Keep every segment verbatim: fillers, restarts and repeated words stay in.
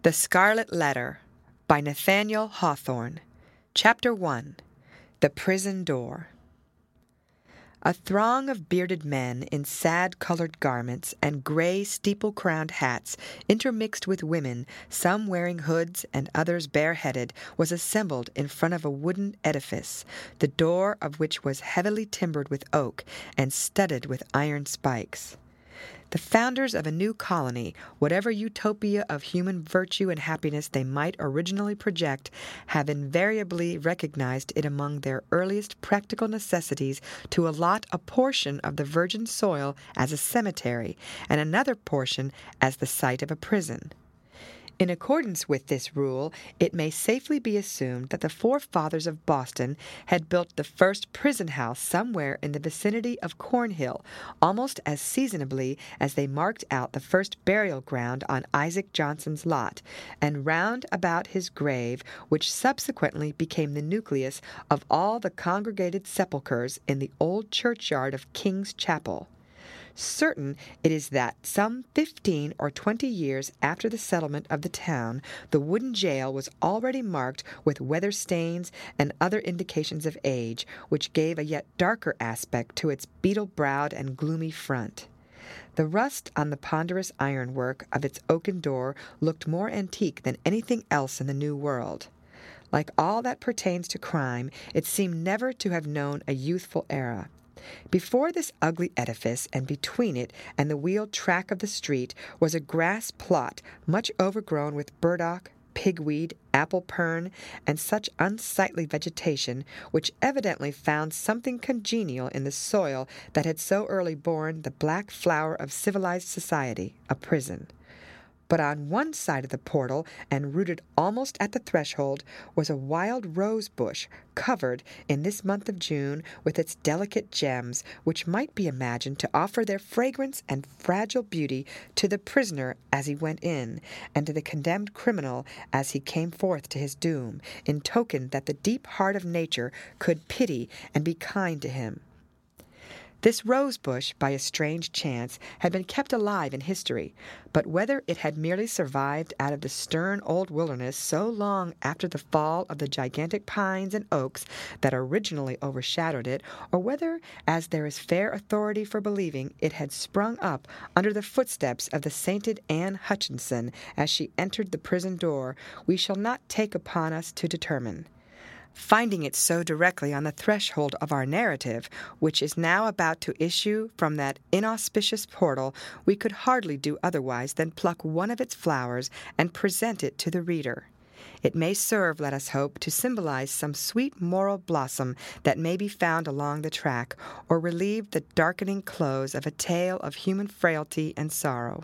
The Scarlet Letter by Nathaniel Hawthorne. Chapter one. The Prison Door. A throng of bearded men in sad-colored garments and gray steeple-crowned hats, intermixed with women, some wearing hoods and others bareheaded, was assembled in front of a wooden edifice, the door of which was heavily timbered with oak and studded with iron spikes. The founders of a new colony, whatever utopia of human virtue and happiness they might originally project, have invariably recognized it among their earliest practical necessities to allot a portion of the virgin soil as a cemetery, and another portion as the site of a prison. In accordance with this rule, it may safely be assumed that the forefathers of Boston had built the first prison house somewhere in the vicinity of Cornhill, almost as seasonably as they marked out the first burial ground on Isaac Johnson's lot, and round about his grave, which subsequently became the nucleus of all the congregated sepulchres in the old churchyard of King's Chapel. Certain it is that some fifteen or twenty years after the settlement of the town, the wooden jail was already marked with weather stains and other indications of age, which gave a yet darker aspect to its beetle-browed and gloomy front. The rust on the ponderous ironwork of its oaken door looked more antique than anything else in the New World. Like all that pertains to crime, it seemed never to have known a youthful era. Before this ugly edifice, and between it and the wheeled track of the street, was a grass plot much overgrown with burdock, pigweed, apple pern, and such unsightly vegetation, which evidently found something congenial in the soil that had so early borne the black flower of civilized society, a prison. But on one side of the portal, and rooted almost at the threshold, was a wild rose bush, covered, in this month of June, with its delicate gems, which might be imagined to offer their fragrance and fragile beauty to the prisoner as he went in, and to the condemned criminal as he came forth to his doom, in token that the deep heart of nature could pity and be kind to him. This rose-bush, by a strange chance, had been kept alive in history, but whether it had merely survived out of the stern old wilderness so long after the fall of the gigantic pines and oaks that originally overshadowed it, or whether, as there is fair authority for believing, it had sprung up under the footsteps of the sainted Anne Hutchinson as she entered the prison door, we shall not take upon us to determine. Finding it so directly on the threshold of our narrative, which is now about to issue from that inauspicious portal, we could hardly do otherwise than pluck one of its flowers and present it to the reader. It may serve, let us hope, to symbolize some sweet moral blossom that may be found along the track, or relieve the darkening close of a tale of human frailty and sorrow.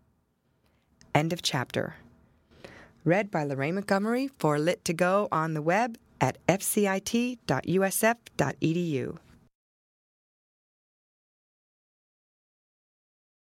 End of chapter. Read by Lorraine Montgomery for Lit to Go on the web at f c i t dot u s f dot e d u.